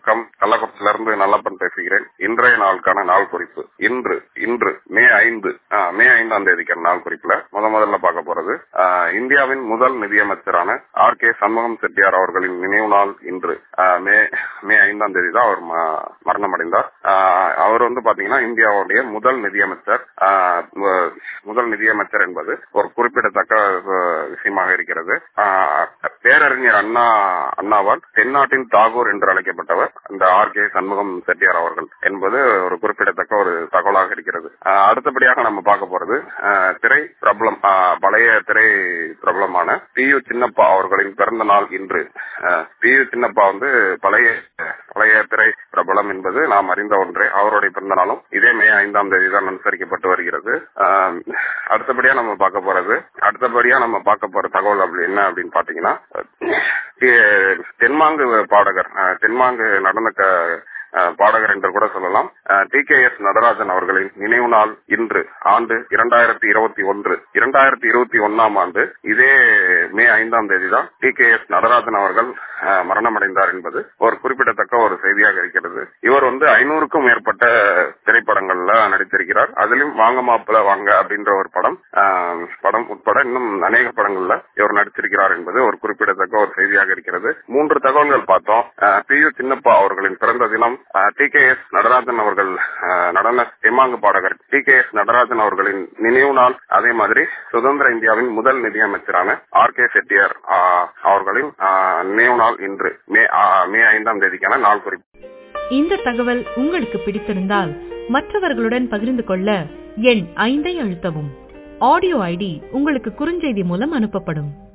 வணக்கம். கள்ளக்குறிச்சியிலிருந்து நல்லப்பன் பேசுகிறேன். இன்றைய நாளுக்கான நாள் குறிப்பு. இன்று மே 5ஆம் தேதிக்கான நாள் குறிப்புல முதல்ல பார்க்க போறது இந்தியாவின் முதல் நிதியமைச்சரான R.K. சண்முகம் செட்டியார் அவர்களின் நினைவு நாள் இன்று மே 5ஆம் தேதி தான் அவர் மரணம் அடைந்தார். அவர் பாத்தீங்கன்னா இந்தியாவுடைய முதல் நிதியமைச்சர் என்பது ஒரு குறிப்பிடத்தக்க விஷயமாக இருக்கிறது. பேரறிஞர் அண்ணாவால் தென்னாட்டின் தாகூர் என்று அழைக்கப்பட்டவர் இந்த R.K. சண்முகம் செட்டியார் அவர்கள் என்பது ஒரு குறிப்பிடத்தக்க ஒரு தகவலாக இருக்கிறது. அடுத்தபடியாக நம்ம பார்க்க போறது திரை பிரபலம், பழைய திரை பிரபலமான P.U. சின்னப்பா அவர்களின் பிறந்த நாள் இன்று. P.U. சின்னப்பா பழைய திரை பிரபலம் என்பது நாம் அறிந்த ஒன்றே. அவருடைய பிறந்த நாளும் இதே மே 5ஆம் தேதி தான் அனுசரிக்கப்பட்டு வருகிறது. அடுத்தபடியா நம்ம பார்க்க போற தகவல் என்ன அப்படின்னு பாத்தீங்கன்னா, தென்மாங்கு நடன பாடகர் என்று கூட சொல்லலாம் T.K.S. நடராஜன் அவர்களின் நினைவு நாள் இன்று. ஆண்டு 2021 ஆண்டு இதே மே 5ஆம் தேதி தான் T.K.S. நடராஜன் அவர்கள் மரணமடைந்தார் என்பது ஒரு குறிப்பிடத்தக்க ஒரு செய்தியாக இருக்கிறது. இவர் 500க்கும் மேற்பட்ட திரைப்படங்கள்ல நடித்திருக்கிறார். அதிலும் வாங்க மாப்பிள்ள வாங்க அப்படின்ற ஒரு படம் உட்பட இன்னும் அநேக படங்கள்ல இவர் நடித்திருக்கிறார் என்பது ஒரு குறிப்பிடத்தக்க ஒரு செய்தியாக இருக்கிறது. 3 தகவல்கள் பார்த்தோம். P.U. சின்னப்பா அவர்களின் பிறந்த தினம், T.K.S. நடராஜன் அவர்கள் நடன தெம்மாங்கு பாடகர் T.K.S. நடராஜன் அவர்களின் நினைவு நாள், அதே மாதிரி சுதந்திர இந்தியாவின் முதல் நிதியமைச்சரான R.K. செட்டியார் அவர்களின் நினைவு நாள் இன்று மே 5ஆம் தேதிக்கான நாள் குறிப்பு. இந்த தகவல் உங்களுக்கு பிடித்திருந்தால் மற்றவர்களுடன் பகிர்ந்து கொள்ள எண் 5 அழுத்தவும். ஆடியோ ஐடி உங்களுக்கு குறுஞ்செய்தி மூலம் அனுப்பப்படும்.